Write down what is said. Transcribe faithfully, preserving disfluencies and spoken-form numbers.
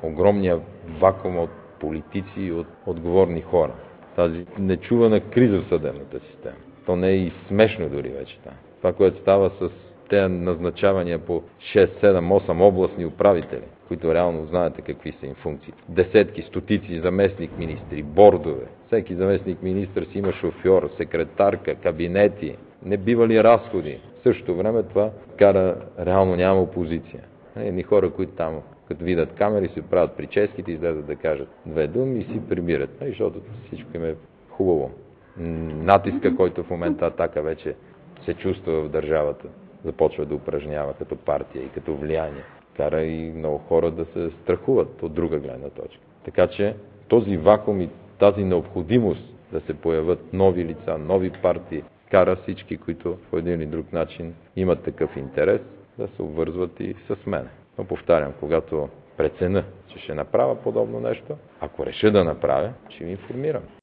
огромния вакуум от политици и от отговорни хора. Тази нечувана криза в съдебната система. То не е и смешно дори вече там. Това, което става с тези назначавания по шест, седем, осем областни управители, които реално знаете какви са им функции. Десетки, стотици заместник министри, бордове. Всеки заместник министр си има шофьор, секретарка, кабинети, небивали разходи. В същото време това кара реално няма опозиция. Едни хора, които там, като видят камери, си правят прическите, излезат да кажат две думи и си прибират. Защото всичко им е хубаво. Натиска, който в момента Атака вече се чувства в държавата, започва да упражнява като партия и като влияние. Кара и много хора да се страхуват от друга гледна точка. Така че този вакуум и тази необходимост да се появят нови лица, нови партии, кара всички, които по един или друг начин имат такъв интерес, да се обвързват и с мене. Но повтарям, когато преценя, че ще направя подобно нещо, ако реша да направя, ще ви информирам.